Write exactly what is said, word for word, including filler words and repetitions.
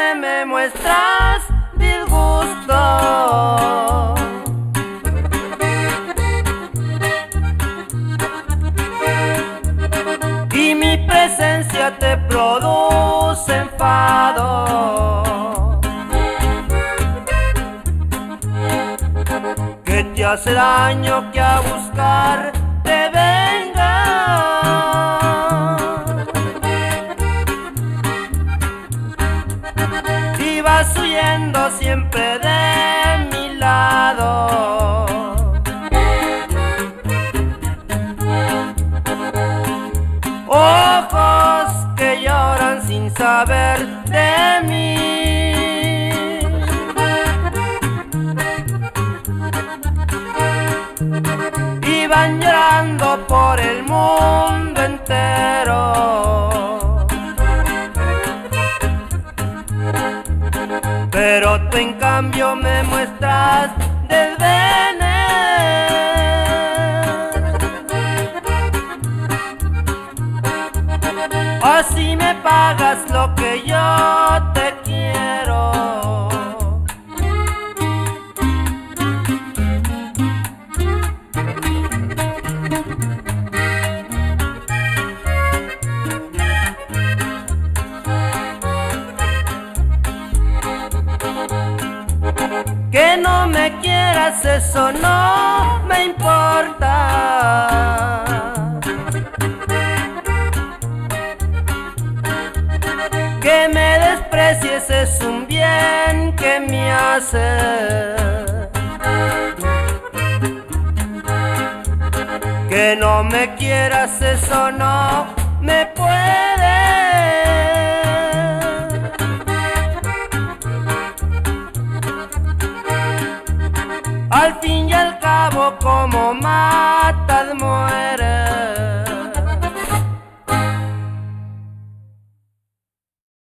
siempre me muestras disgusto. Y mi presencia te produce enfado, que te hace daño, que a buscar te venga. Y vas huyendo siempre de mi lado. Ojos que lloran sin saber de mí, y van llorando por el mundo entero. Pero tú en cambio me muestras desdén. Así me pagas lo que yo te quiero. Que no me quieras, eso no me importa. Que me desprecies es un bien que me hace. Que no me quieras, eso no me puede. Al fin y al cabo, como mata